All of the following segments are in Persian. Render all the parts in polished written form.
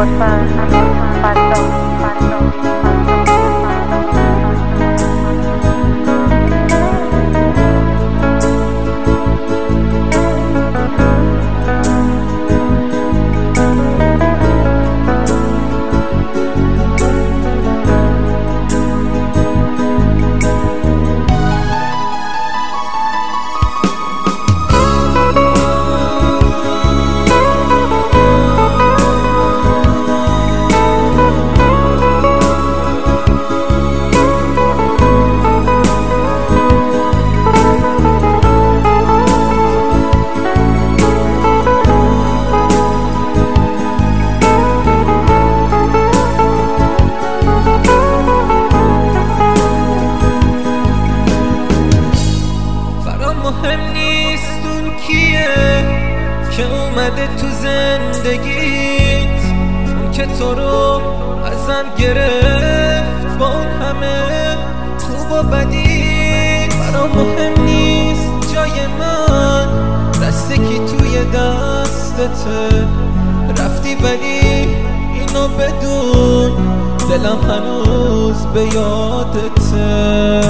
مهم نیست اون کیه که اومده تو زندگیت، اون که تو رو ازم گرفت با اون همه خوب و بدی. برام مهم نیست جای من دسته کی توی دستته، رفتی ولی اینو بدون دلم هنوز به یادته.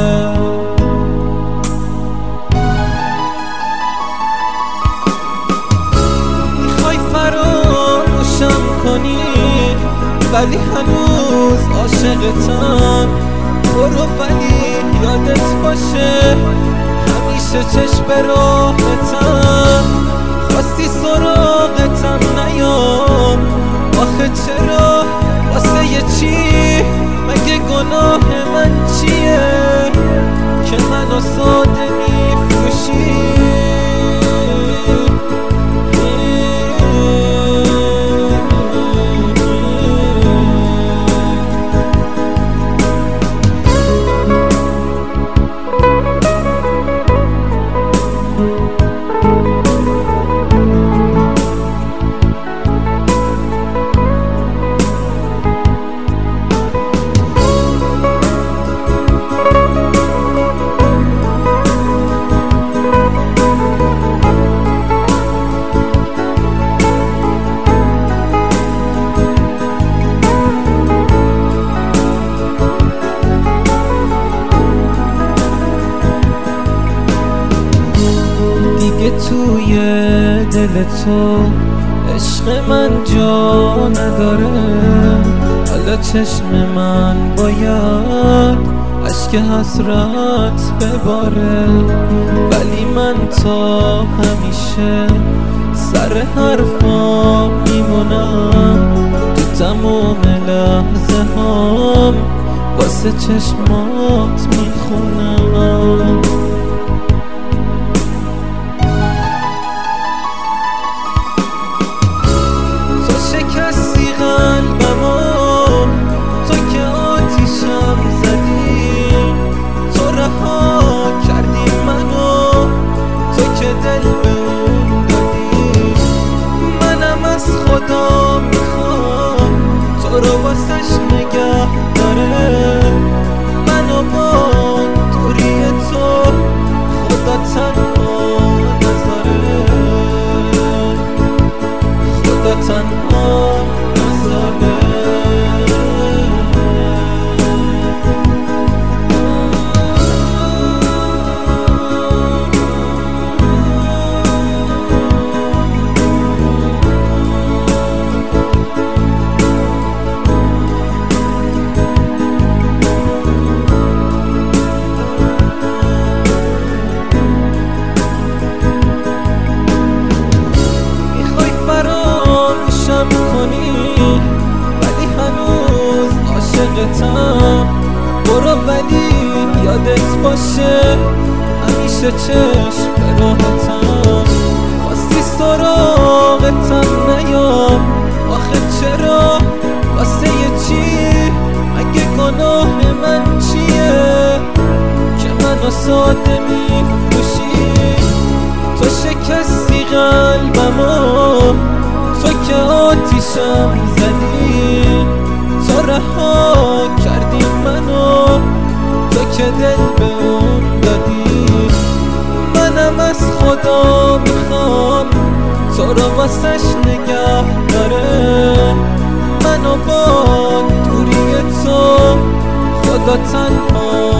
ولی هنوز عاشقتم، برو ولی یادت باشه همیشه چشم به راهتم. خواستی سراغتم نیام، آخه چرا واسه یه چی؟ مگه گناه من چیه که منو ساده میفروشی؟ توی دل تو عشق من جا نداره، حالا چشم من باید اشک حسرت بباره. ولی من تا همیشه سر حرفا میمونم، تو تمام لحظه هم واسه چشمات میخونم. تو رو واسش نگه داره، منو با دوری تو خدا تنها نذاره، خدا تنها نذاره. ولی هنوز عاشقتم، برو ولی یادت باشه همیشه چشم به راهتم. خواستی سراغتم نیام، آخه چرا واسه یه چی؟ مگه گناه من چیه که منو ساده میفروشی؟ تو شکستی قلبمو، تو که آتیشم زدی، تو رها کردی منو، تو که دل به اون دادی. منم از خدا میخوام تو رو واسش نگه داره، من و با دوری تو خدا تنها